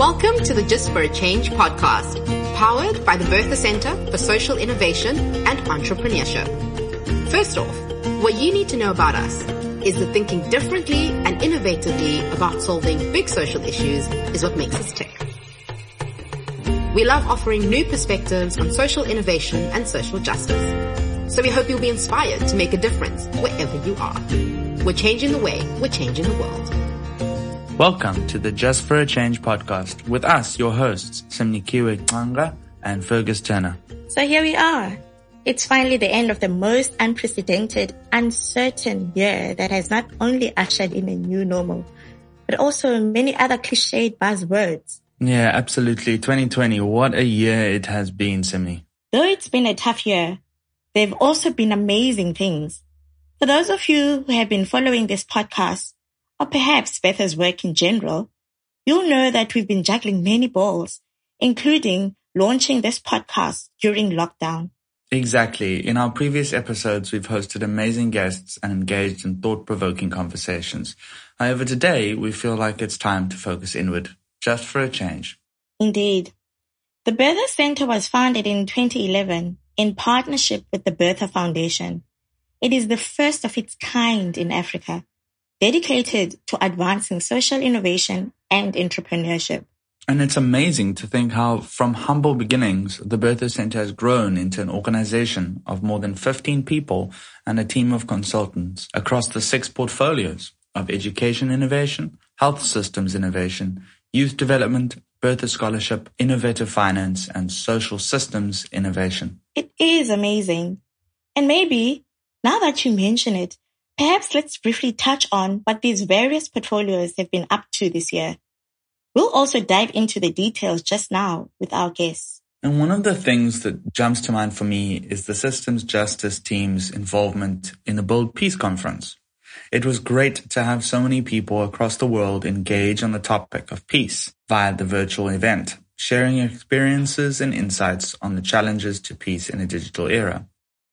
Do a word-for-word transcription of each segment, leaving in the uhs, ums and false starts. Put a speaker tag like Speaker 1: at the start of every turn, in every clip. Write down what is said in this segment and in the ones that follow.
Speaker 1: Welcome to the Just for a Change podcast, powered by the Bertha Center for Social Innovation and Entrepreneurship. First off, what you need to know about us is that thinking differently and innovatively about solving big social issues is what makes us tick. We love offering new perspectives on social innovation and social justice. So we hope you'll be inspired to make a difference wherever you are. We're changing the way, we're changing the world.
Speaker 2: Welcome to the Just for a Change podcast with us, your hosts, Simnikiwe Xanga and Fergus Turner.
Speaker 3: So here we are. It's finally the end of the most unprecedented, uncertain year that has not only ushered in a new normal, but also many other cliched buzzwords.
Speaker 2: Yeah, absolutely. twenty twenty, what a year it has been, Simni.
Speaker 3: Though it's been a tough year, there have also been amazing things. For those of you who have been following this podcast, or perhaps Bertha's work in general, you'll know that we've been juggling many balls, including launching this podcast during lockdown.
Speaker 2: Exactly. In our previous episodes, we've hosted amazing guests and engaged in thought-provoking conversations. However, today we feel like it's time to focus inward, just for a change.
Speaker 3: Indeed. The Bertha Center was founded in twenty eleven in partnership with the Bertha Foundation. It is the first of its kind in Africa, dedicated to advancing social innovation and entrepreneurship.
Speaker 2: And it's amazing to think how, from humble beginnings, the Bertha Center has grown into an organization of more than fifteen people and a team of consultants across the six portfolios of education innovation, health systems innovation, youth development, Bertha scholarship, innovative finance, and social systems innovation.
Speaker 3: It is amazing. And maybe, now that you mention it, perhaps let's briefly touch on what these various portfolios have been up to this year. We'll also dive into the details just now with our guests.
Speaker 2: And one of the things that jumps to mind for me is the Systems Justice team's involvement in the Build Peace Conference. It was great to have so many people across the world engage on the topic of peace via the virtual event, sharing experiences and insights on the challenges to peace in a digital era.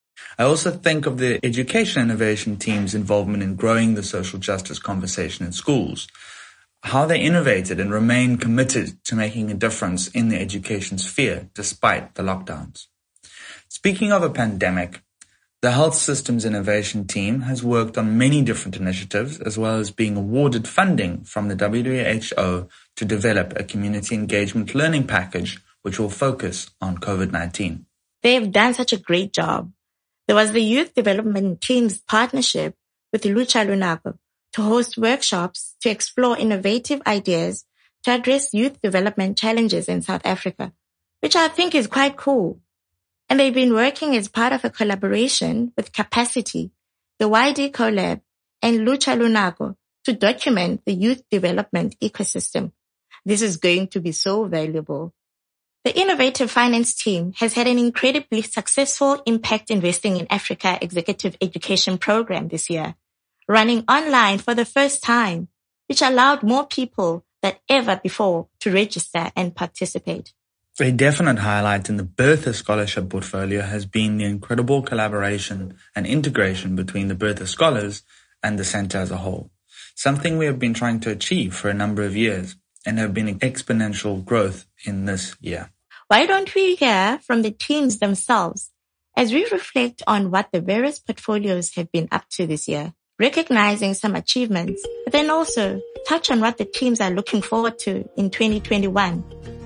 Speaker 2: I also think of the education innovation team's involvement in growing the social justice conversation in schools, how they innovated and remained committed to making a difference in the education sphere despite the lockdowns. Speaking of a pandemic, the Health Systems Innovation team has worked on many different initiatives, as well as being awarded funding from the W H O to develop a community engagement learning package which will focus on COVID nineteen.
Speaker 3: They've done such a great job. There was the youth development team's partnership with Lucha Lunago to host workshops to explore innovative ideas to address youth development challenges in South Africa, which I think is quite cool. And they've been working as part of a collaboration with Capacity, the Y D Collab, and Lucha Lunago to document the youth development ecosystem. This is going to be so valuable. The Innovative Finance team has had an incredibly successful Impact Investing in Africa executive education program this year, running online for the first time, which allowed more people than ever before to register and participate.
Speaker 2: A definite highlight in the Bertha Scholarship portfolio has been the incredible collaboration and integration between the Bertha Scholars and the Center as a whole, something we have been trying to achieve for a number of years and have been exponential growth in this year.
Speaker 3: Why don't we hear from the teams themselves as we reflect on what the various portfolios have been up to this year, recognizing some achievements, but then also touch on what the teams are looking forward to in twenty twenty-one.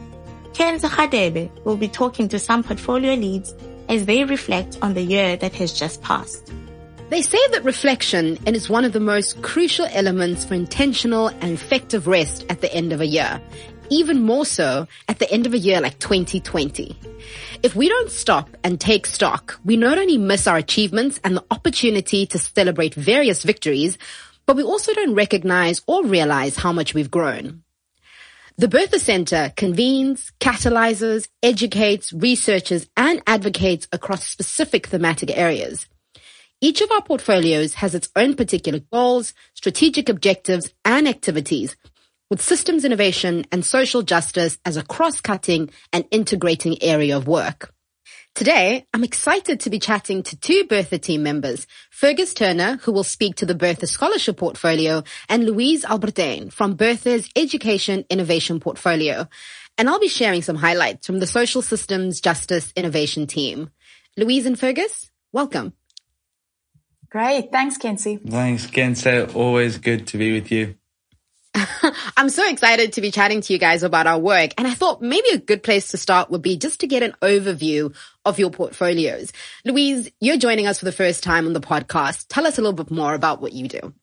Speaker 3: Kenza Khadebe will be talking to some portfolio leads as they reflect on the year that has just passed.
Speaker 4: They say that reflection is one of the most crucial elements for intentional and effective rest at the end of a year, even more so at the end of a year like twenty twenty. If we don't stop and take stock, we not only miss our achievements and the opportunity to celebrate various victories, but we also don't recognize or realize how much we've grown. The Bertha Center convenes, catalyzes, educates, researches, and advocates across specific thematic areas. Each of our portfolios has its own particular goals, strategic objectives, and activities, with systems innovation and social justice as a cross-cutting and integrating area of work. Today, I'm excited to be chatting to two Bertha team members, Fergus Turner, who will speak to the Bertha Scholarship Portfolio, and Louise Albertine from Bertha's Education Innovation Portfolio. And I'll be sharing some highlights from the Social Systems Justice Innovation team. Louise and Fergus, welcome.
Speaker 5: Great. Thanks, Kenzie.
Speaker 2: Thanks, Kenzie. Always good to be with you.
Speaker 4: I'm so excited to be chatting to you guys about our work, and I thought maybe a good place to start would be just to get an overview of your portfolios. Louise, you're joining us for the first time on the podcast. Tell us a little bit more about what you do.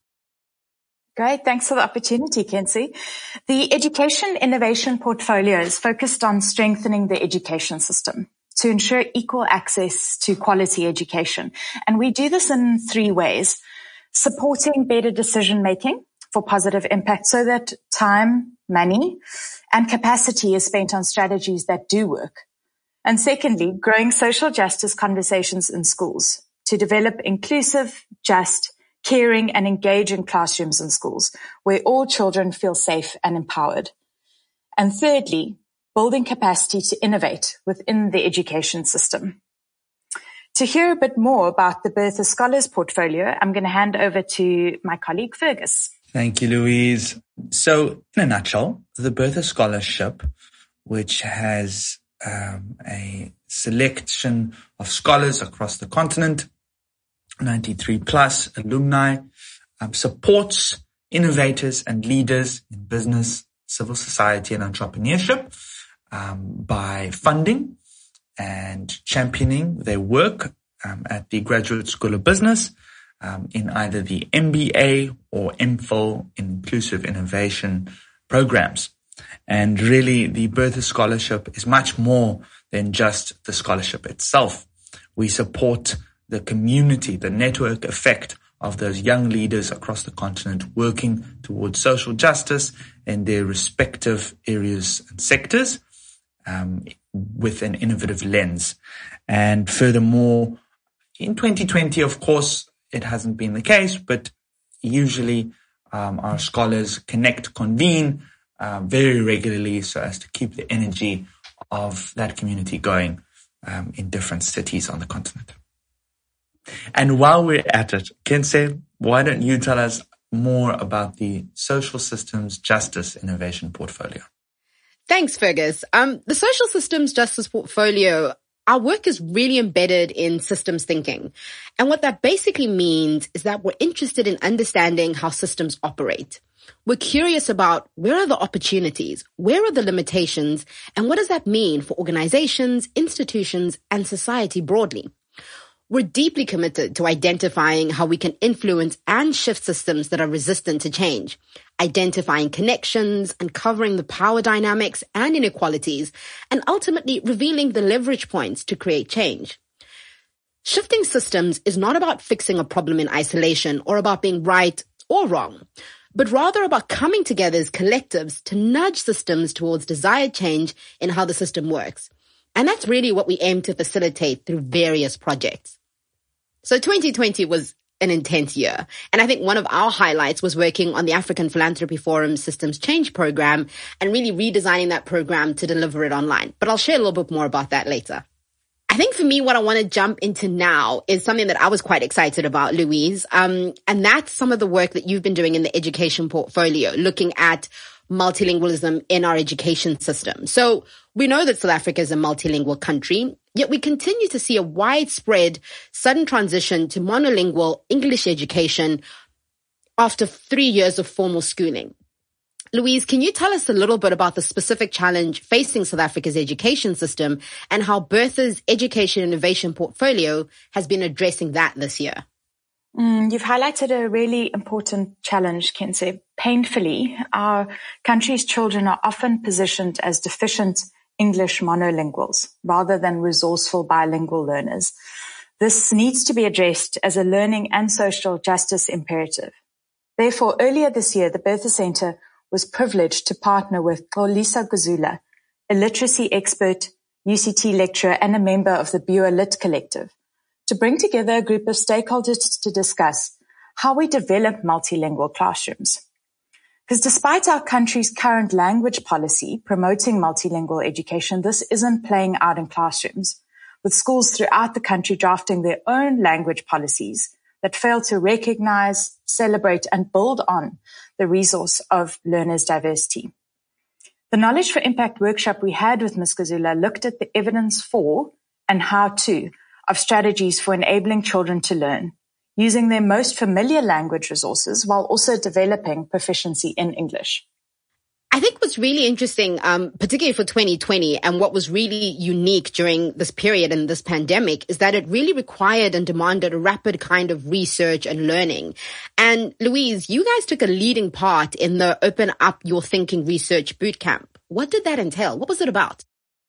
Speaker 5: Great. Thanks for the opportunity, Kenzie. The Education Innovation Portfolio is focused on strengthening the education system to ensure equal access to quality education. And we do this in three ways: supporting better decision-making for positive impact so that time, money, and capacity is spent on strategies that do work. And secondly, growing social justice conversations in schools to develop inclusive, just, caring, and engaging classrooms and schools where all children feel safe and empowered. And thirdly, building capacity to innovate within the education system. To hear a bit more about the Bertha Scholars Portfolio, I'm going to hand over to my colleague Fergus.
Speaker 2: Thank you, Louise. So, in a nutshell, the Bertha Scholarship, which has um, a selection of scholars across the continent, ninety-three plus alumni, um, supports innovators and leaders in business, civil society, and entrepreneurship um, by funding and championing their work um, at the Graduate School of Business, Um, in either the M B A or M Phil in Inclusive Innovation programs. And really, the Bertha Scholarship is much more than just the scholarship itself. We support the community, the network effect of those young leaders across the continent working towards social justice in their respective areas and sectors um, with an innovative lens. And furthermore, in twenty twenty, of course, it hasn't been the case, but usually um, our scholars connect, convene uh, very regularly so as to keep the energy of that community going um, in different cities on the continent. And while we're at it, Kenzie, why don't you tell us more about the Social Systems Justice Innovation Portfolio?
Speaker 4: Thanks, Fergus. Um, the Social Systems Justice Portfolio, our work is really embedded in systems thinking. And what that basically means is that we're interested in understanding how systems operate. We're curious about where are the opportunities, where are the limitations, and what does that mean for organizations, institutions, and society broadly. We're deeply committed to identifying how we can influence and shift systems that are resistant to change, identifying connections, uncovering the power dynamics and inequalities, and ultimately revealing the leverage points to create change. Shifting systems is not about fixing a problem in isolation or about being right or wrong, but rather about coming together as collectives to nudge systems towards desired change in how the system works. And that's really what we aim to facilitate through various projects. So twenty twenty was an intense year. And I think one of our highlights was working on the African Philanthropy Forum Systems Change Program and really redesigning that program to deliver it online. But I'll share a little bit more about that later. I think for me, what I want to jump into now is something that I was quite excited about, Louise. Um, and that's some of the work that you've been doing in the education portfolio, looking at multilingualism in our education system. So we know that South Africa is a multilingual country, yet we continue to see a widespread sudden transition to monolingual English education after three years of formal schooling. Louise, can you tell us a little bit about the specific challenge facing South Africa's education system and how Bertha's Education Innovation Portfolio has been addressing that this year?
Speaker 5: Mm, you've highlighted a really important challenge, Kenzie. Painfully, our country's children are often positioned as deficient English monolinguals rather than resourceful bilingual learners. This needs to be addressed as a learning and social justice imperative. Therefore, earlier this year, the Bertha Centre was privileged to partner with Xolisa Guzula, a literacy expert, U C T lecturer, and a member of the Bua Lit Collective, to bring together a group of stakeholders to discuss how we develop multilingual classrooms. Because despite our country's current language policy promoting multilingual education, this isn't playing out in classrooms. with schools throughout the country drafting their own language policies that fail to recognize, celebrate, and build on the resource of learners' diversity. The Knowledge for Impact workshop we had with Miz Gazula looked at the evidence for and how to of strategies for enabling children to learn, using their most familiar language resources while also developing proficiency in English.
Speaker 4: I think what's really interesting, um, particularly for twenty twenty, and what was really unique during this period and this pandemic, is that it really required and demanded a rapid kind of research and learning. And Louise, you guys took a leading part in the Open Up Your Thinking Research Bootcamp. What did that entail? What was it about?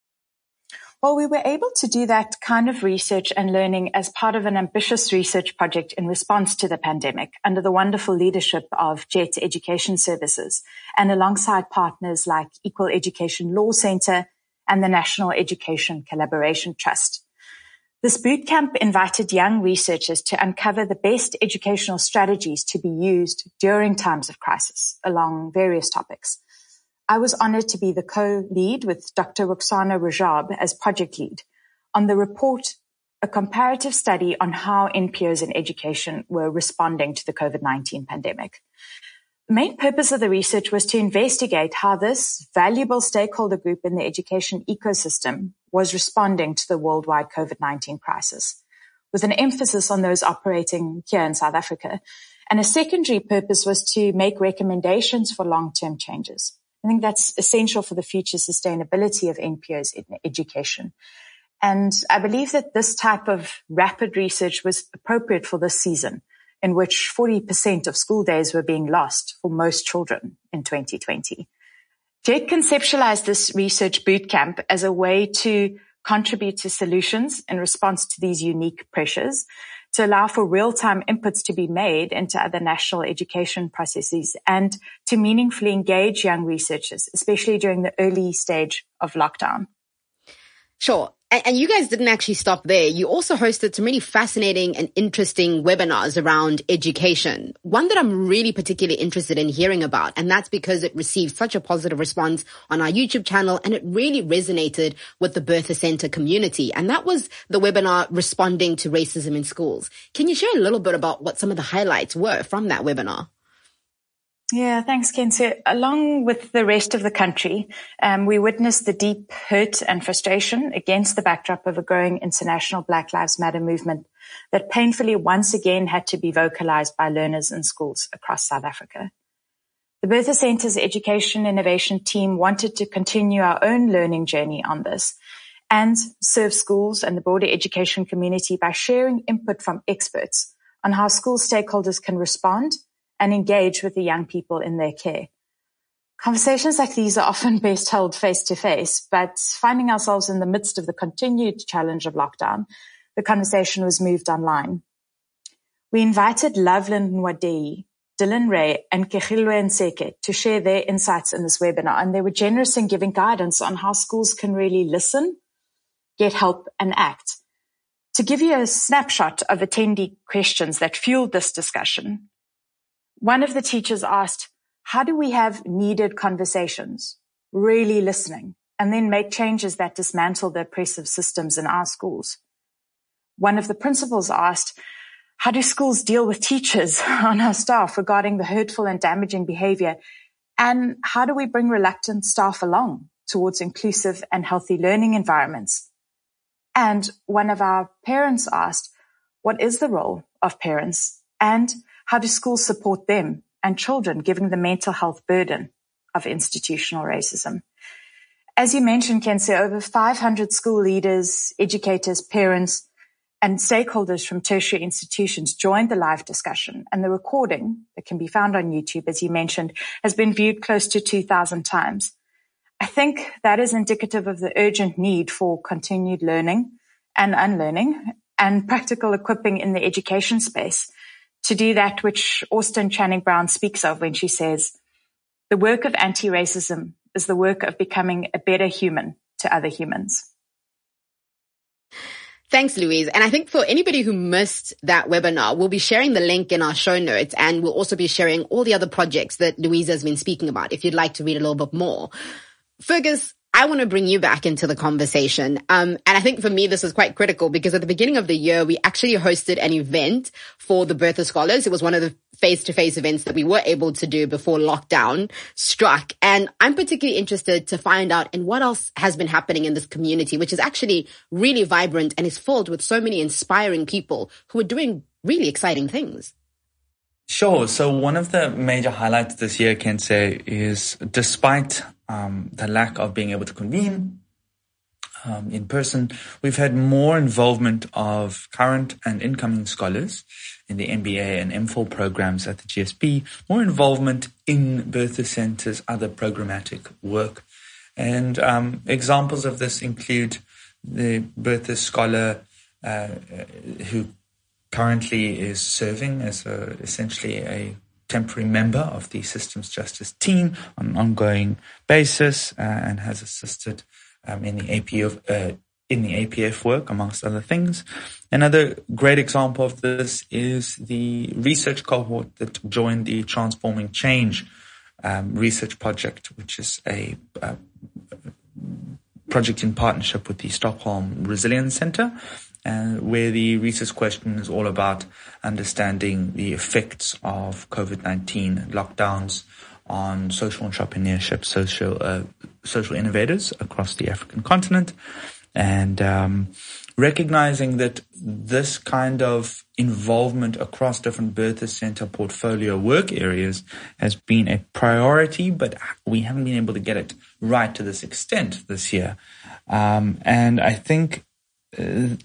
Speaker 5: Well, we were able to do that kind of research and learning as part of an ambitious research project in response to the pandemic under the wonderful leadership of Jet Education Services and alongside partners like Equal Education Law Centre and the National Education Collaboration Trust. This bootcamp invited young researchers to uncover the best educational strategies to be used during times of crisis along various topics. I was honored to be the co-lead with Doctor Roxana Rajab as project lead on the report, a comparative study on how N P Os in education were responding to the COVID nineteen pandemic. The main purpose of the research was to investigate how this valuable stakeholder group in the education ecosystem was responding to the worldwide COVID nineteen crisis, with an emphasis on those operating here in South Africa. And a secondary purpose was to make recommendations for long-term changes. I think that's essential for the future sustainability of N P Os in education. And I believe that this type of rapid research was appropriate for this season, in which forty percent of school days were being lost for most children in twenty twenty. Jet conceptualized this research bootcamp as a way to contribute to solutions in response to these unique pressures, to allow for real-time inputs to be made into other national education processes, and to meaningfully engage young researchers, especially during the early stage of lockdown.
Speaker 4: Sure. And you guys didn't actually stop there. You also hosted some really fascinating and interesting webinars around education. One that I'm really particularly interested in hearing about, and that's because it received such a positive response on our YouTube channel, and it really resonated with the Bertha Center community. And that was the webinar Responding to Racism in Schools. Can you share a little bit about what some of the highlights were from that webinar?
Speaker 5: Yeah, thanks, Ken. So along with the rest of the country, um, we witnessed the deep hurt and frustration against the backdrop of a growing international Black Lives Matter movement that painfully once again had to be vocalized by learners in schools across South Africa. The Bertha Center's education innovation team wanted to continue our own learning journey on this and serve schools and the broader education community by sharing input from experts on how school stakeholders can respond and engage with the young people in their care. Conversations like these are often best held face-to-face, but finding ourselves in the midst of the continued challenge of lockdown, the conversation was moved online. We invited Loveland Nwadei, Dylan Ray, and Kehilwe Nseke to share their insights in this webinar, and they were generous in giving guidance on how schools can really listen, get help, and act. To give you a snapshot of attendee questions that fueled this discussion, one of the teachers asked, how do we have needed conversations, really listening, and then make changes that dismantle the oppressive systems in our schools? One of the principals asked, how do schools deal with teachers on our staff regarding the hurtful and damaging behavior? And how do we bring reluctant staff along towards inclusive and healthy learning environments? And one of our parents asked, what is the role of parents? And how do schools support them and children given the mental health burden of institutional racism? As you mentioned, Kensi, over five hundred school leaders, educators, parents, and stakeholders from tertiary institutions joined the live discussion, and the recording that can be found on YouTube, as you mentioned, has been viewed close to two thousand times. I think that is indicative of the urgent need for continued learning and unlearning and practical equipping in the education space to do that which Austin Channing Brown speaks of when she says, the work of anti-racism is the work of becoming a better human to other humans.
Speaker 4: Thanks, Louise. And I think for anybody who missed that webinar, we'll be sharing the link in our show notes, and we'll also be sharing all the other projects that Louise has been speaking about if you'd like to read a little bit more. Fergus, I want to bring you back into the conversation. Um, and I think for me, this was quite critical because at the beginning of the year, we actually hosted an event for the Bertha Scholars. It was one of the face-to-face events that we were able to do before lockdown struck. And I'm particularly interested to find out in what else has been happening in this community, which is actually really vibrant and is filled with so many inspiring people who are doing really exciting things.
Speaker 2: Sure. So one of the major highlights this year, can say, is despite um, the lack of being able to convene um, in person, we've had more involvement of current and incoming scholars in the M B A and M Phil programs at the G S B, more involvement in Bertha Centre's other programmatic work. And um, examples of this include the Bertha scholar uh, who currently is serving as a, essentially a temporary member of the Systems Justice team on an ongoing basis, uh, and has assisted um, in the A P F uh, in the A P F work, amongst other things. Another great example of this is the research cohort that joined the Transforming Change um, research project, which is a, a project in partnership with the Stockholm Resilience Centre, Uh, where the research question is all about understanding the effects of COVID nineteen lockdowns on social entrepreneurship, social uh, social innovators across the African continent, and um, recognizing that this kind of involvement across different Bertha Centre portfolio work areas has been a priority, but we haven't been able to get it right to this extent this year. Um, and I think Uh,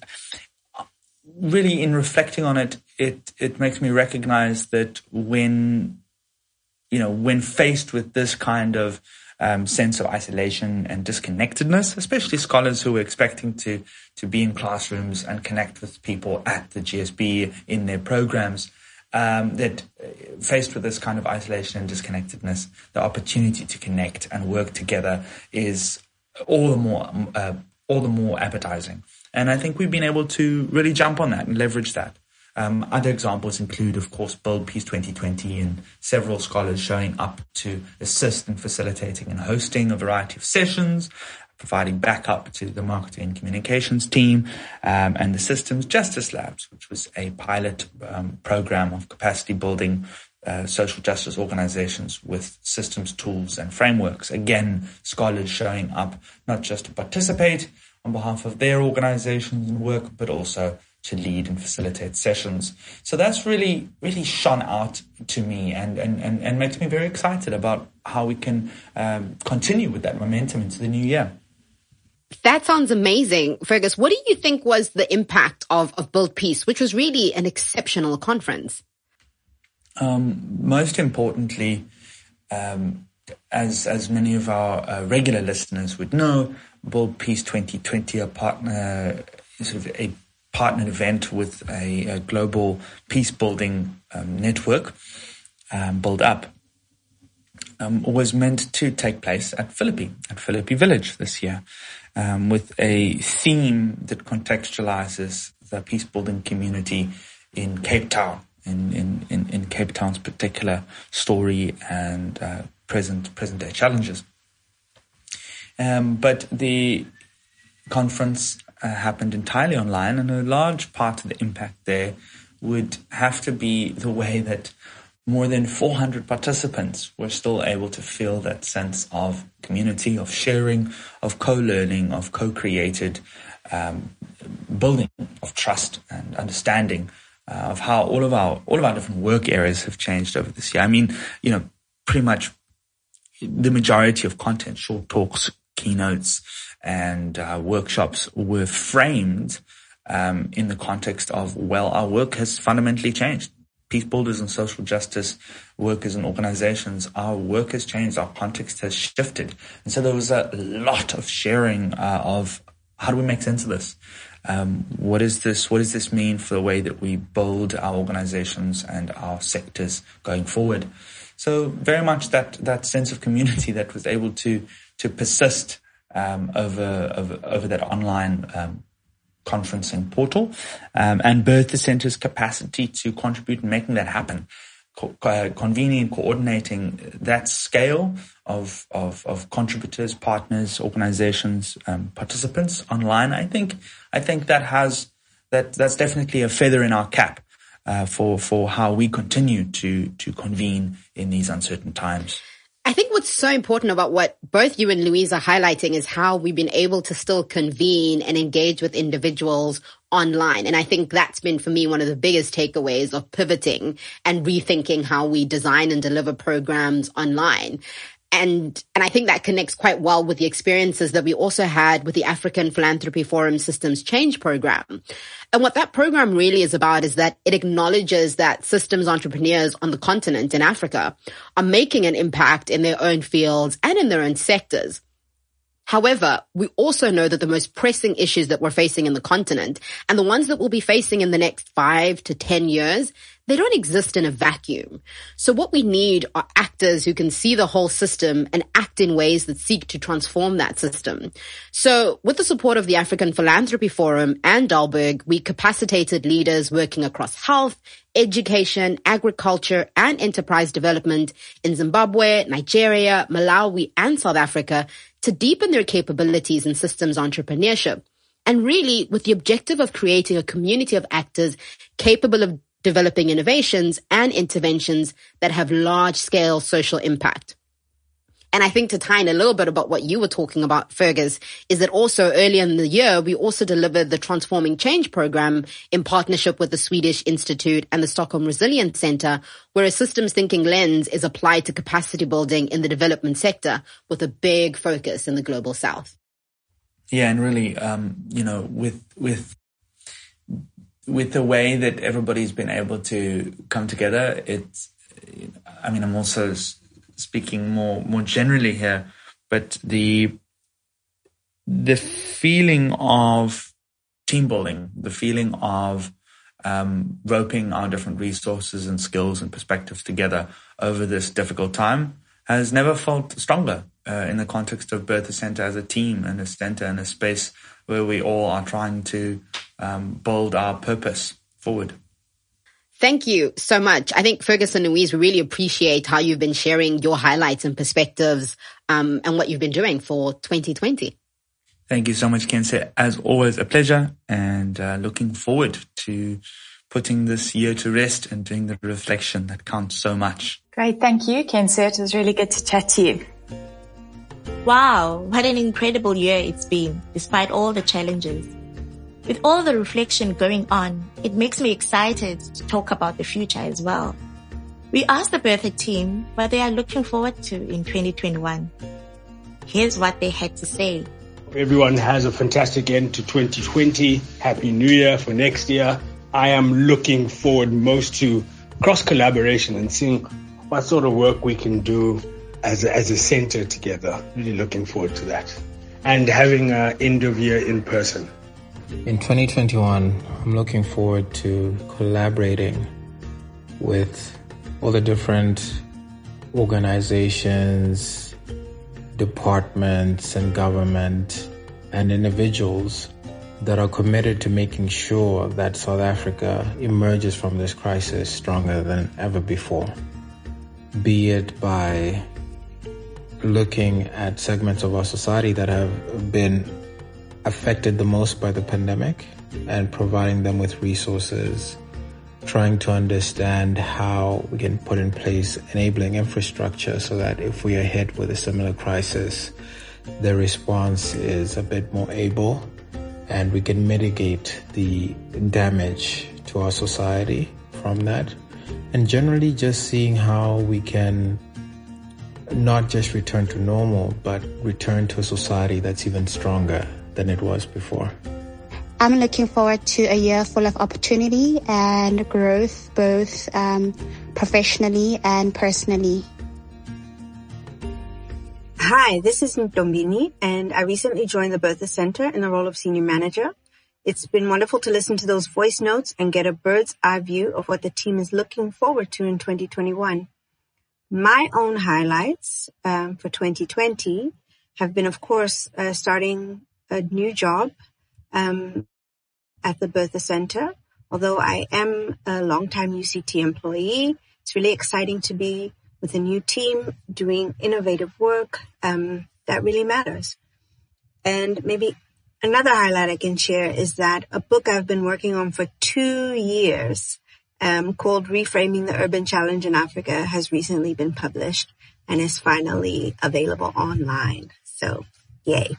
Speaker 2: really, in reflecting on it, it it makes me recognize that when, you know, when faced with this kind of um, sense of isolation and disconnectedness, especially scholars who are expecting to to be in classrooms and connect with people at the G S B in their programs, um, that faced with this kind of isolation and disconnectedness, the opportunity to connect and work together is all the more uh, all the more appetizing. And I think we've been able to really jump on that and leverage that. Um, other examples include, of course, Build Peace twenty twenty and several scholars showing up to assist in facilitating and hosting a variety of sessions, providing backup to the marketing and communications team, um, and the Systems Justice Labs, which was a pilot um, program of capacity building uh, social justice organizations with systems, tools, and frameworks. Again, scholars showing up not just to participate on behalf of their organizations and work, but also to lead and facilitate sessions. So that's really, really shone out to me and, and, and, and makes me very excited about how we can um, continue with that momentum into the new year.
Speaker 4: That sounds amazing. Fergus, what do you think was the impact of, of Build Peace, which was really an exceptional conference?
Speaker 2: Um, most importantly, um, as as many of our uh, regular listeners would know, Build Peace twenty twenty, a partner, sort of a partnered event with a, a global peace building um, network, um, Build Up, um, was meant to take place at Philippi, at Philippi Village this year, um, with a theme that contextualizes the peace building community in Cape Town, in, in, in, in Cape Town's particular story and uh, present present day challenges. Um, but the conference uh, happened entirely online, and a large part of the impact there would have to be the way that more than four hundred participants were still able to feel that sense of community, of sharing, of co-learning, of co-created um, building of trust and understanding uh, of how all of our all of our different work areas have changed over this year. I mean, you know, pretty much the majority of content, short talks, keynotes, and uh, workshops were framed um, in the context of, well, our work has fundamentally changed. Peace builders and social justice workers and organizations, our work has changed, our context has shifted. And so there was a lot of sharing uh, of how do we make sense of this? Um, what is this? What does this mean for the way that we build our organizations and our sectors going forward? So very much that, that sense of community that was able to, to persist, um, over, over, over that online, um, conferencing portal, um, and Bertha Centre's capacity to contribute in making that happen. co- uh, convening, coordinating that scale of, of, of contributors, partners, organizations, um, participants online, I think, I think that has, that, that's definitely a feather in our cap, uh, for, for how we continue to, to convene in these uncertain times.
Speaker 4: I think what's so important about what both you and Louise are highlighting is how we've been able to still convene and engage with individuals online. And I think that's been, for me, one of the biggest takeaways of pivoting and rethinking how we design and deliver programs online. And, and I think that connects quite well with the experiences that we also had with the African Philanthropy Forum Systems Change Program. And what that program really is about is that it acknowledges that systems entrepreneurs on the continent in Africa are making an impact in their own fields and in their own sectors. However, we also know that the most pressing issues that we're facing in the continent and the ones that we'll be facing in the next five to ten years, they don't exist in a vacuum. So what we need are actors who can see the whole system and act in ways that seek to transform that system. So with the support of the African Philanthropy Forum and Dalberg, we capacitated leaders working across health, education, agriculture, and enterprise development in Zimbabwe, Nigeria, Malawi, and South Africa to deepen their capabilities in systems entrepreneurship. And really with the objective of creating a community of actors capable of developing innovations and interventions that have large-scale social impact. And I think to tie in a little bit about what you were talking about, Fergus, is that also earlier in the year, we also delivered the Transforming Change program in partnership with the Swedish Institute and the Stockholm Resilience Center, where a systems thinking lens is applied to capacity building in the development sector with a big focus in the global south.
Speaker 2: Yeah, and really, um, you know, with, with, with the way that everybody's been able to come together, it's, I mean, I'm also speaking more, more generally here, but the, the feeling of team building, the feeling of, um, roping our different resources and skills and perspectives together over this difficult time has never felt stronger, uh, in the context of Bertha Center as a team and a center and a space where we all are trying to um, build our purpose forward.
Speaker 4: Thank you so much. I think Fergus and Louise, we really appreciate how you've been sharing your highlights and perspectives um, and what you've been doing for twenty twenty.
Speaker 2: Thank you so much, Kense. As always, a pleasure, and uh, looking forward to putting this year to rest and doing the reflection that counts so much.
Speaker 5: Great. Thank you, Kense. It was really good to chat to you.
Speaker 3: Wow, what an incredible year it's been, despite all the challenges. With all the reflection going on, it makes me excited to talk about the future as well. We asked the Bertha team what they are looking forward to in twenty twenty-one. Here's what they had to say.
Speaker 6: Everyone has a fantastic end to twenty twenty. Happy New Year for next year. I am looking forward most to cross-collaboration and seeing what sort of work we can do as a, as a center together. Really looking forward to that. And having an end of year in person.
Speaker 7: In twenty twenty-one, I'm looking forward to collaborating with all the different organizations, departments and government and individuals that are committed to making sure that South Africa emerges from this crisis stronger than ever before. Be it by looking at segments of our society that have been affected the most by the pandemic and providing them with resources, trying to understand how we can put in place enabling infrastructure so that if we are hit with a similar crisis, the response is a bit more able and we can mitigate the damage to our society from that. And generally just seeing how we can not just return to normal, but return to a society that's even stronger than it was before.
Speaker 8: I'm looking forward to a year full of opportunity and growth, both um, professionally and personally.
Speaker 9: Hi, this is Ntombini, and I recently joined the Bertha Center in the role of senior manager. It's been wonderful to listen to those voice notes and get a bird's eye view of what the team is looking forward to in twenty twenty-one. My own highlights um, for twenty twenty have been, of course, uh, starting a new job um, at the Bertha Center. Although I am a longtime U C T employee, It's really exciting to be with a new team doing innovative work um, that really matters. And maybe another highlight I can share is that a book I've been working on for two years um, called Reframing the Urban Challenge in Africa has recently been published and is finally available online. So, yay.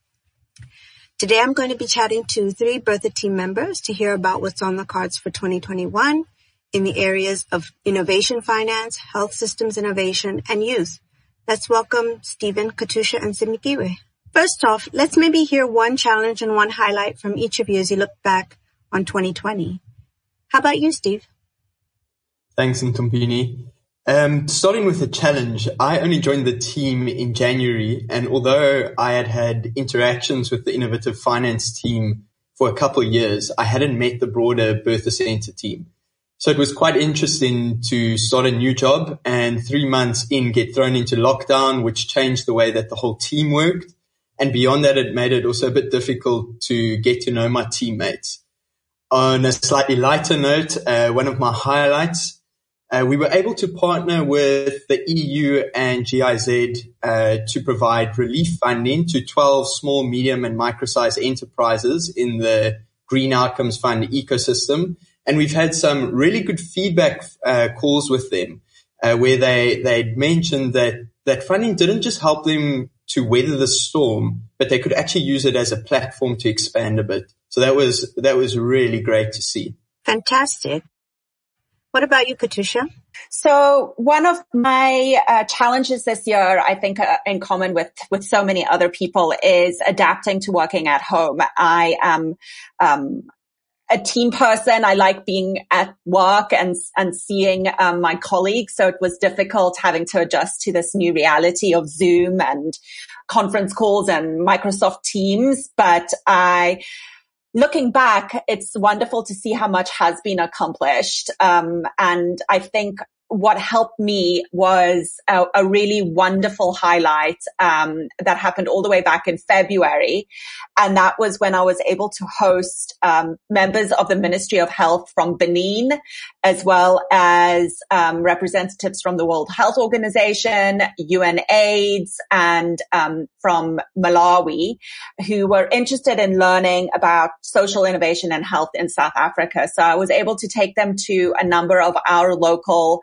Speaker 9: Today I'm going to be chatting to three Bertha team members to hear about what's on the cards for twenty twenty-one in the areas of innovation finance, health systems innovation, and youth. Let's welcome Stephen, Katusha, and Sinikiwe. First off, let's maybe hear one challenge and one highlight from each of you as you look back on twenty twenty. How about you, Steve?
Speaker 10: Thanks, Ntombini. Um, starting with the challenge, I only joined the team in January, and although I had had interactions with the innovative finance team for a couple of years, I hadn't met the broader Bertha Center team. So it was quite interesting to start a new job and three months in get thrown into lockdown, which changed the way that the whole team worked. And beyond that, it made it also a bit difficult to get to know my teammates. On a slightly lighter note, uh, one of my highlights, uh, we were able to partner with the E U and G I Z uh, to provide relief funding to twelve small, medium and micro-sized enterprises in the Green Outcomes Fund ecosystem. And we've had some really good feedback uh, calls with them uh, where they they mentioned that that funding didn't just help them to weather the storm, but they could actually use it as a platform to expand a bit. So that was that was really great to see.
Speaker 9: Fantastic. What about you, Katusha?
Speaker 11: So one of my uh, challenges this year, I think uh, in common with, with so many other people, is adapting to working at home. I am um, a team person. I like being at work and and seeing um, my colleagues. So it was difficult having to adjust to this new reality of Zoom and conference calls and Microsoft Teams. But I... Looking back, it's wonderful to see how much has been accomplished. Um, and I think what helped me was a, a really wonderful highlight um, that happened all the way back in February. And that was when I was able to host um, members of the Ministry of Health from Benin, as well as um, representatives from the World Health Organization, UNAIDS, and um, from Malawi, who were interested in learning about social innovation and health in South Africa. So I was able to take them to a number of our local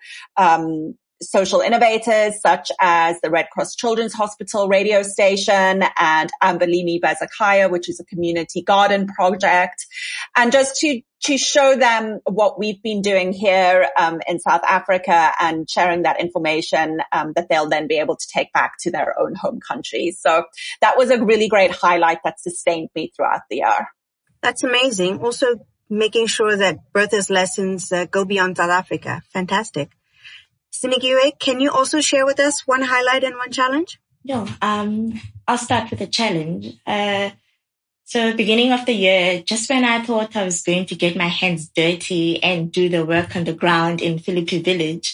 Speaker 11: um social innovators, such as the Red Cross Children's Hospital radio station and Ambalimi Bazakaya, which is a community garden project, and just to to show them what we've been doing here um, in South Africa and sharing that information um, that they'll then be able to take back to their own home countries. So that was a really great highlight that sustained me throughout the year.
Speaker 9: That's amazing. Also making sure that Bertha's lessons uh, go beyond South Africa. Fantastic. Sinikiwe, can you also share with us one highlight and one challenge?
Speaker 3: No, um, I'll start with a challenge. Uh, so beginning of the year, just when I thought I was going to get my hands dirty and do the work on the ground in Philippi Village,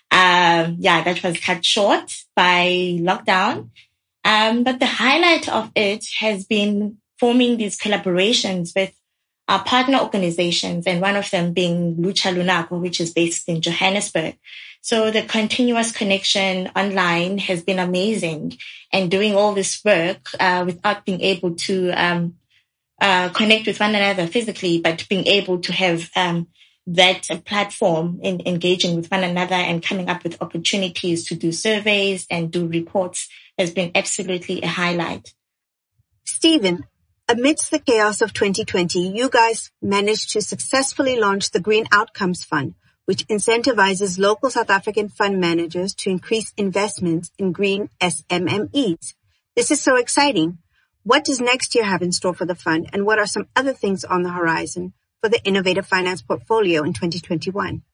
Speaker 3: um, yeah, that was cut short by lockdown. Um, but the highlight of it has been forming these collaborations with our partner organizations, and one of them being Lucha Lunaco, which is based in Johannesburg. So the continuous connection online has been amazing, and doing all this work uh, without being able to um, uh, connect with one another physically, but being able to have um, that platform in engaging with one another and coming up with opportunities to do surveys and do reports has been absolutely a highlight.
Speaker 9: Stephen, amidst the chaos of twenty twenty, you guys managed to successfully launch the Green Outcomes Fund, which incentivizes local South African fund managers to increase investments in green S M M Es. This is so exciting. What does next year have in store for the fund, and what are some other things on the horizon for the innovative finance portfolio in twenty twenty-one?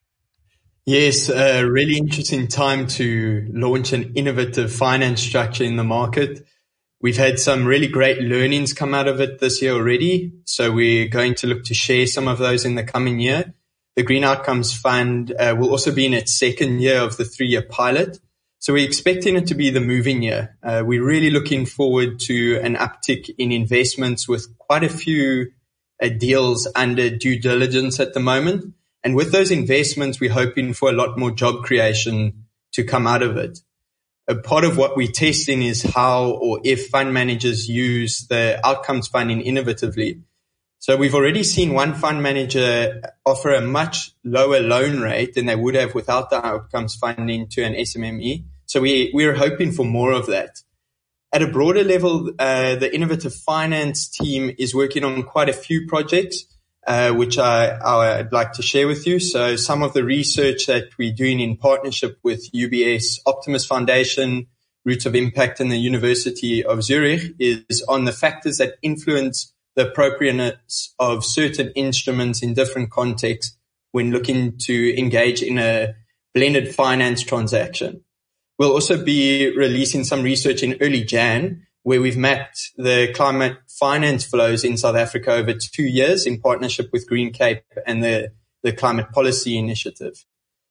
Speaker 10: Yes, a really interesting time to launch an innovative finance structure in the market. We've had some really great learnings come out of it this year already, so we're going to look to share some of those in the coming year. The Green Outcomes Fund uh, will also be in its second year of the three-year pilot, so we're expecting it to be the moving year. Uh, we're really looking forward to an uptick in investments with quite a few uh, deals under due diligence at the moment, And with those investments, we're hoping for a lot more job creation to come out of it. A part of what we're testing is how or if fund managers use the outcomes funding innovatively. So we've already seen one fund manager offer a much lower loan rate than they would have without the outcomes funding to an S M M E. So we, we're hoping for more of that. At a broader level, uh, the Innovative Finance team is working on quite a few projects, uh, which I, I'd like to share with you. So some of the research that we're doing in partnership with U B S Optimus Foundation, Roots of Impact, and the University of Zurich is on the factors that influence the appropriateness of certain instruments in different contexts when looking to engage in a blended finance transaction. We'll also be releasing some research in early January where we've mapped the climate finance flows in South Africa over two years in partnership with Green Cape and the, the Climate Policy Initiative.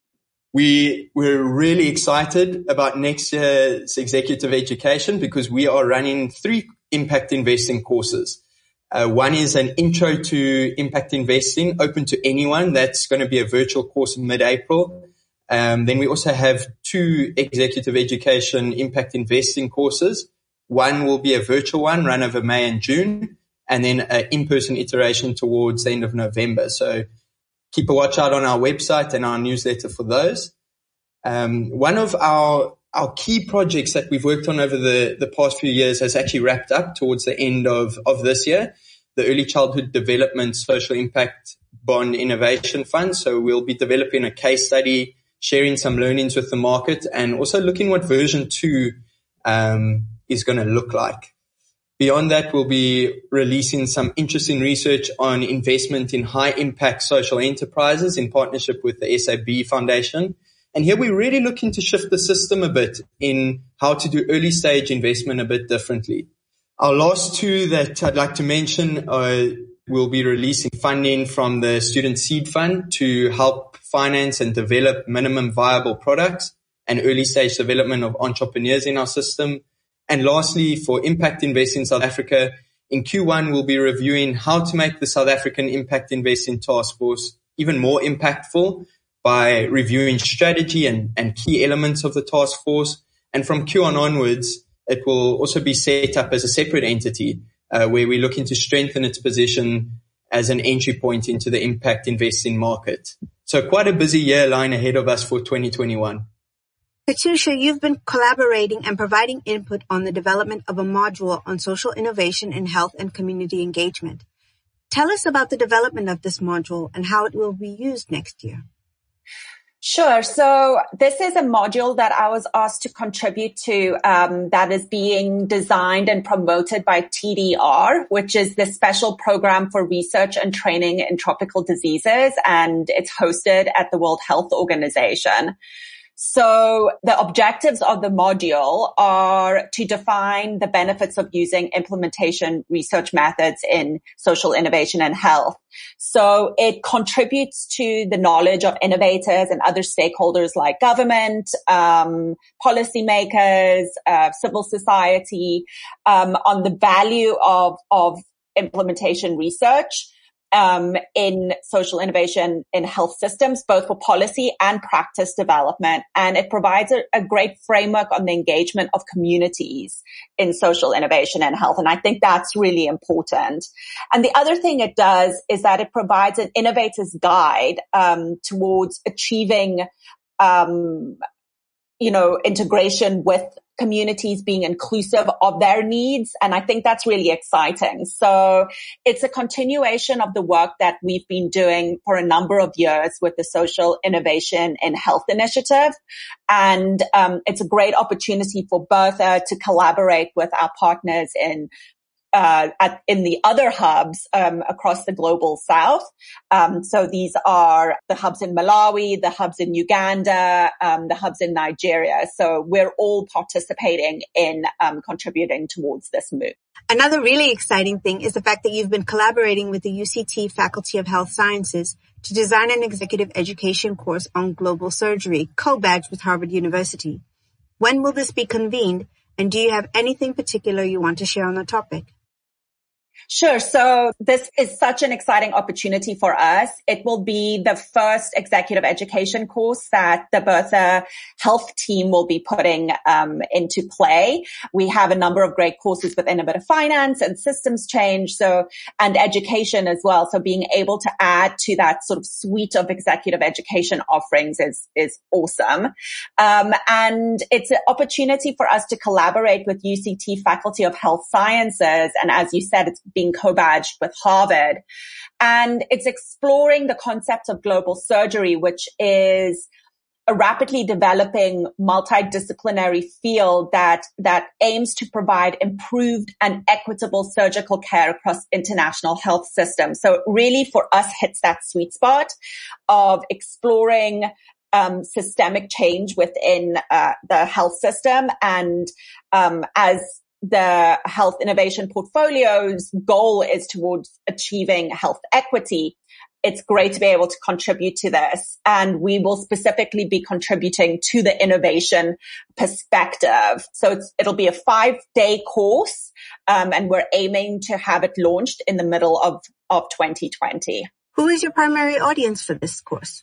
Speaker 10: We, we're really excited about next year's executive education because we are running three impact investing courses. Uh, one is an intro to impact investing open to anyone. That's going to be a virtual course in mid-April. Um, then we also have two executive education impact investing courses. One will be a virtual one run over May and June, and then an in-person iteration towards the end of November. So keep a watch out on our website and our newsletter for those. Um, one of our, our key projects that we've worked on over the, the past few years has actually wrapped up towards the end of, of this year, the Early Childhood Development Social Impact Bond Innovation Fund. So we'll be developing a case study, sharing some learnings with the market, and also looking what version two um, is going to look like. Beyond that, we'll be releasing some interesting research on investment in high-impact social enterprises in partnership with the S A B Foundation. And here we're really looking to shift the system a bit in how to do early-stage investment a bit differently. Our last two that I'd like to mention are we'll be releasing funding from the Student Seed Fund to help finance and develop minimum viable products and early stage development of entrepreneurs in our system. And lastly, for Impact Investing South Africa, in Q one, we'll be reviewing how to make the South African Impact Investing Task Force even more impactful by reviewing strategy and, and key elements of the task force. And from Q one onwards, it will also be set up as a separate entity Uh, where we're looking to strengthen its position as an entry point into the impact investing market. So quite a busy year lying ahead of us for twenty twenty-one.
Speaker 9: Patricia, you've been collaborating and providing input on the development of a module on social innovation in health and community engagement. Tell us about the development of this module and how it will be used next year.
Speaker 11: Sure. So this is a module that I was asked to contribute to um, that is being designed and promoted by T D R, which is the special program for research and training in tropical diseases, and it's hosted at the World Health Organization. So the objectives of the module are to define the benefits of using implementation research methods in social innovation and health. So it contributes to the knowledge of innovators and other stakeholders like government, um, policymakers, uh, civil society, um, on the value of, of implementation research Um, in social innovation in health systems, both for policy and practice development. And it provides a, a great framework on the engagement of communities in social innovation and health. And I think that's really important. And the other thing it does is that it provides an innovator's guide um, towards achieving, um, you know, integration with communities, being inclusive of their needs. And I think that's really exciting. So it's a continuation of the work that we've been doing for a number of years with the Social Innovation in Health Initiative. And um, it's a great opportunity for Bertha to collaborate with our partners in Uh, at, in the other hubs um, across the global south. Um, so these are the hubs in Malawi, the hubs in Uganda, um, the hubs in Nigeria. So we're all participating in um, contributing towards this move.
Speaker 9: Another really exciting thing is the fact that you've been collaborating with the U C T Faculty of Health Sciences to design an executive education course on global surgery, co-badged with Harvard University. When will this be convened? And do you have anything particular you want to share on the topic?
Speaker 11: Sure. So this is such an exciting opportunity for us. It will be the first executive education course that the Bertha Health team will be putting um, into play. We have a number of great courses with innovative finance and systems change, so and education as well. So being able to add to that sort of suite of executive education offerings is is awesome. Um, and it's an opportunity for us to collaborate with U C T Faculty of Health Sciences, and as you said, it's being co-badged with Harvard. And it's exploring the concept of global surgery, which is a rapidly developing multidisciplinary field that, that aims to provide improved and equitable surgical care across international health systems. So it really for us hits that sweet spot of exploring um, systemic change within uh, the health system. And um, as the Health Innovation Portfolio's goal is towards achieving health equity, it's great to be able to contribute to this. And we will specifically be contributing to the innovation perspective. So it's, it'll be a five day course. Um, and we're aiming to have it launched in the middle of, of twenty twenty.
Speaker 9: Who is your primary audience for this course?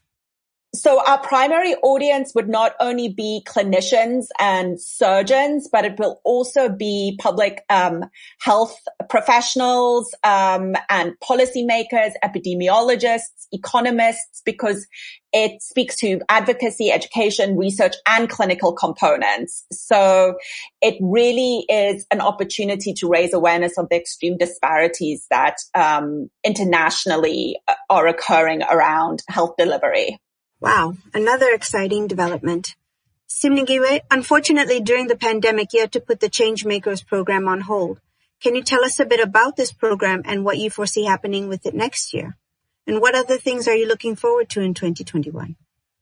Speaker 11: So our primary audience would not only be clinicians and surgeons, but it will also be public um, health professionals um, and policymakers, epidemiologists, economists, because it speaks to advocacy, education, research, and clinical components. So it really is an opportunity to raise awareness of the extreme disparities that um, internationally are occurring around health delivery.
Speaker 9: Wow, another exciting development. Simningiwe, unfortunately, during the pandemic, you had to put the Changemakers program on hold. Can you tell us a bit about this program and what you foresee happening with it next year? And what other things are you looking forward to in twenty twenty-one?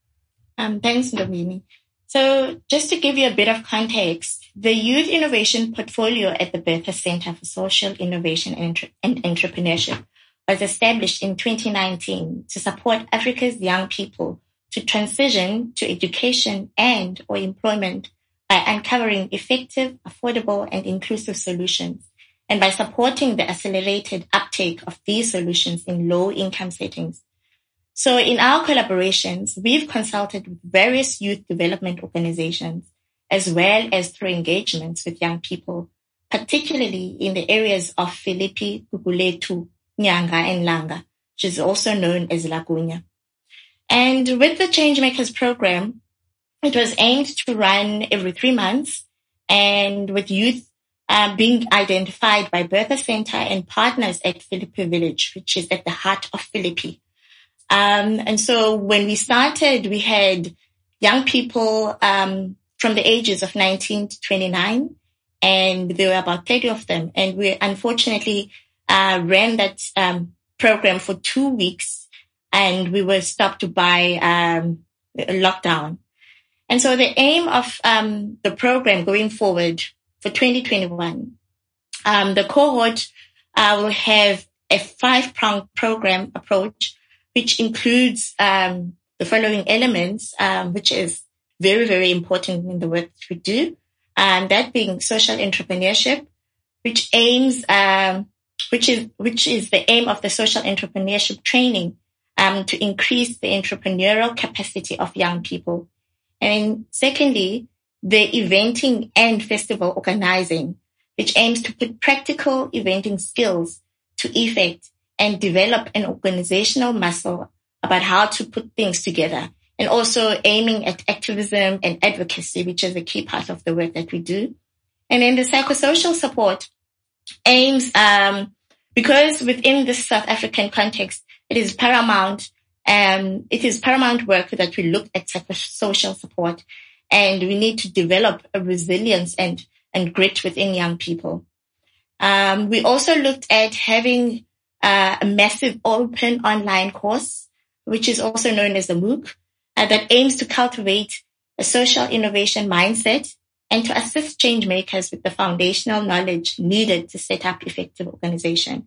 Speaker 3: Um, thanks, Ndomini. So just to give you a bit of context, the Youth Innovation Portfolio at the Bertha Center for Social Innovation and, Entre- and Entrepreneurship was established in twenty nineteen to support Africa's young people to transition to education and or employment by uncovering effective, affordable, and inclusive solutions, and by supporting the accelerated uptake of these solutions in low-income settings. So in our collaborations, we've consulted with various youth development organizations, as well as through engagements with young people, particularly in the areas of Philippi, Guguletu, Nyanga, and Langa, which is also known as Lagunya. And with the Changemakers program, it was aimed to run every three months, and with youth uh, being identified by Bertha Center and partners at Philippi Village, which is at the heart of Philippi. Um, and so when we started, we had young people um, from the ages of nineteen to twenty-nine, and there were about thirty of them. And we unfortunately uh, ran that um, program for two weeks. And we were stopped by um, a lockdown. And so the aim of um, the program going forward for twenty twenty-one, um, the cohort uh, will have a five-pronged program approach, which includes um, the following elements, um, which is very, very important in the work that we do. And that being social entrepreneurship, which aims, um, which is which is the aim of the social entrepreneurship training. Um, to increase the entrepreneurial capacity of young people. And secondly, the eventing and festival organizing, which aims to put practical eventing skills to effect and develop an organizational muscle about how to put things together, and also aiming at activism and advocacy, which is a key part of the work that we do. And then the psychosocial support aims, um, because within this South African context, it is paramount, um, it is paramount work that we look at psychosocial support, and we need to develop a resilience and, and grit within young people. Um, we also looked at having uh, a massive open online course, which is also known as the MOOC, uh, that aims to cultivate a social innovation mindset and to assist change makers with the foundational knowledge needed to set up effective organization.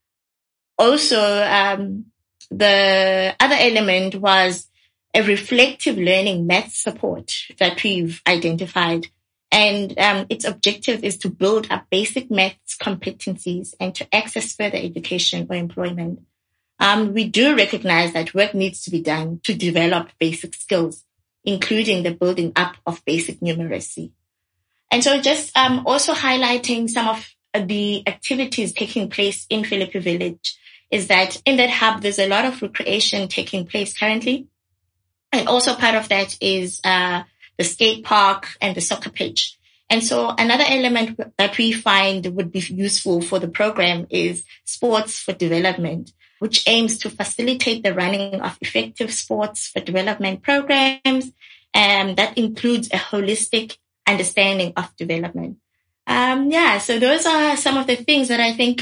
Speaker 3: Also, um, the other element was a reflective learning math support that we've identified And um, its objective is to build up basic maths competencies and to access further education or employment. Um, we do recognize that work needs to be done to develop basic skills, including the building up of basic numeracy. And so just um, also highlighting some of the activities taking place in Philippi Village is that in that hub, there's a lot of recreation taking place currently. And also part of that is uh, the skate park and the soccer pitch. And so another element that we find would be useful for the program is sports for development, which aims to facilitate the running of effective sports for development programs. And that includes a holistic understanding of development. Um, yeah, so those are some of the things that I think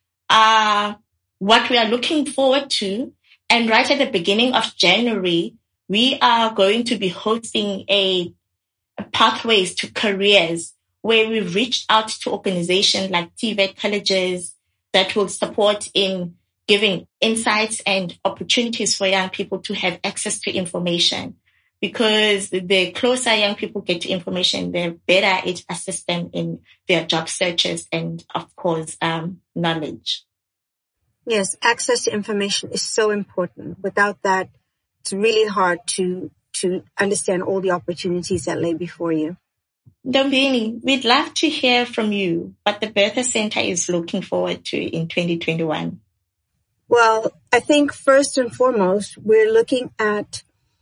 Speaker 3: are what we are looking forward to. And right at the beginning of January, we are going to be hosting a, a Pathways to Careers, where we've reached out to organizations like T V E T colleges that will support in giving insights and opportunities for young people to have access to information. Because the closer young people get to information, the better it assists them in their job searches and, of course, um, knowledge.
Speaker 9: Yes, access to information is so important. Without that, it's really hard to to understand all the opportunities that lay before you.
Speaker 3: Ntombini, we'd love to hear from you what the Bertha Center is looking forward to in twenty twenty-one.
Speaker 9: Well, I think first and foremost, we're looking at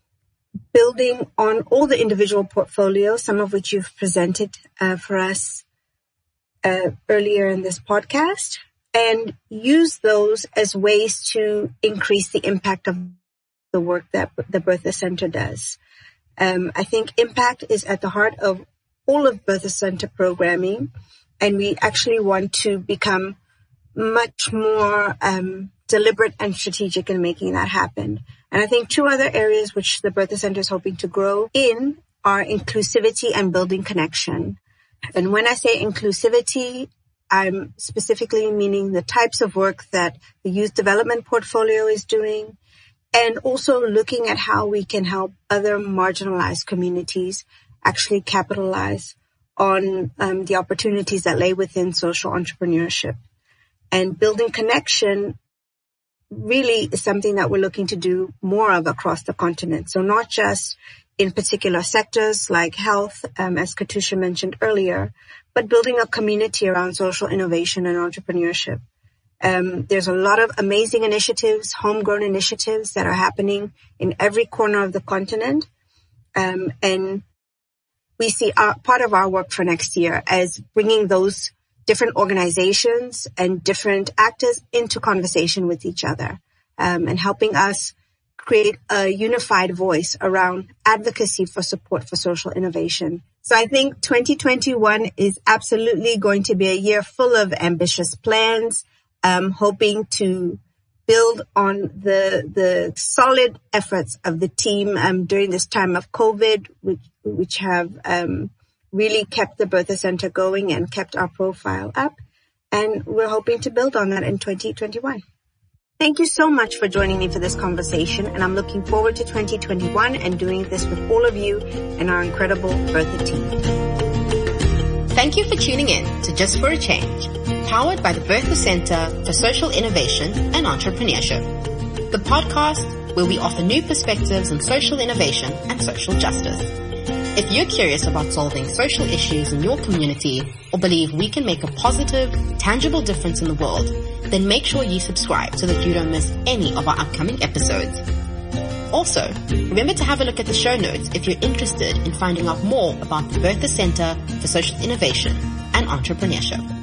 Speaker 9: building on all the individual portfolios, some of which you've presented uh, for us uh, earlier in this podcast, and use those as ways to increase the impact of the work that the Bertha Center does. Um, I think impact is at the heart of all of Bertha Center programming, and we actually want to become much more um, deliberate and strategic in making that happen. And I think two other areas which the Bertha Center is hoping to grow in are inclusivity and building connection. And when I say inclusivity, I'm specifically meaning the types of work that the youth development portfolio is doing, and also looking at how we can help other marginalized communities actually capitalize on um, the opportunities that lay within social entrepreneurship. And building connection really is something that we're looking to do more of across the continent. So not just in particular sectors like health, um, as Katusha mentioned earlier, but building a community around social innovation and entrepreneurship. Um, there's a lot of amazing initiatives, homegrown initiatives that are happening in every corner of the continent. Um, and we see our, part of our work for next year as bringing those different organizations and different actors into conversation with each other, um, and helping us create a unified voice around advocacy for support for social innovation. So I think twenty twenty-one is absolutely going to be a year full of ambitious plans, um, hoping to build on the the solid efforts of the team um, during this time of COVID, which which have um, really kept the Bertha Center going and kept our profile up. And we're hoping to build on that in twenty twenty-one. Thank you so much for joining me for this conversation, and I'm looking forward to twenty twenty-one and doing this with all of you and our incredible Bertha team.
Speaker 4: Thank you for tuning in to Just for a Change, powered by the Bertha Center for Social Innovation and Entrepreneurship, the podcast where we offer new perspectives on social innovation and social justice. If you're curious about solving social issues in your community or believe we can make a positive, tangible difference in the world, then make sure you subscribe so that you don't miss any of our upcoming episodes. Also, remember to have a look at the show notes if you're interested in finding out more about the Bertha Center for Social Innovation and Entrepreneurship.